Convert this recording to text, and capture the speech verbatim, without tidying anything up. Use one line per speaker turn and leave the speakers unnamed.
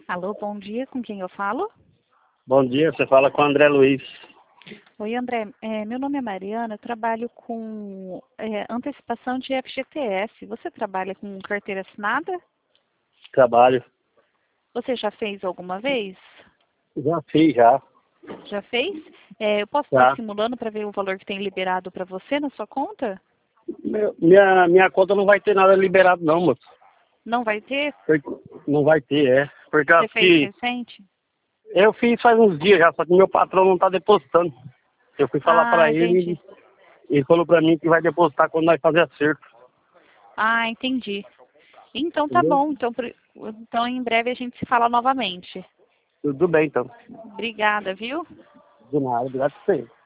Alô, bom dia, com quem eu falo?
Bom dia, você fala com o André Luiz.
Oi, André, é, meu nome é Mariana, eu trabalho com é, antecipação de F G T S. Você trabalha com carteira assinada?
Trabalho.
Você já fez alguma vez?
Já fiz, já.
Já fez? É, eu posso estar
Já.
simulando para ver o valor que tem liberado para você na sua conta?
Meu- Minha, minha conta não vai ter nada liberado não, moço.
Não vai ter?
Porque- Não vai ter, é. Porque eu
Você
acho
fez
que
recente?
eu fiz faz uns dias já, só que meu patrão não tá depositando. Eu fui falar
Ah,
pra ele,
entendi.
ele falou pra mim que vai depositar quando nós fazer acerto.
Ah, entendi. Então tá
Entendeu?
bom, então, por- então em breve a gente se fala novamente.
Tudo bem, então.
Obrigada, viu?
De nada, obrigado por você.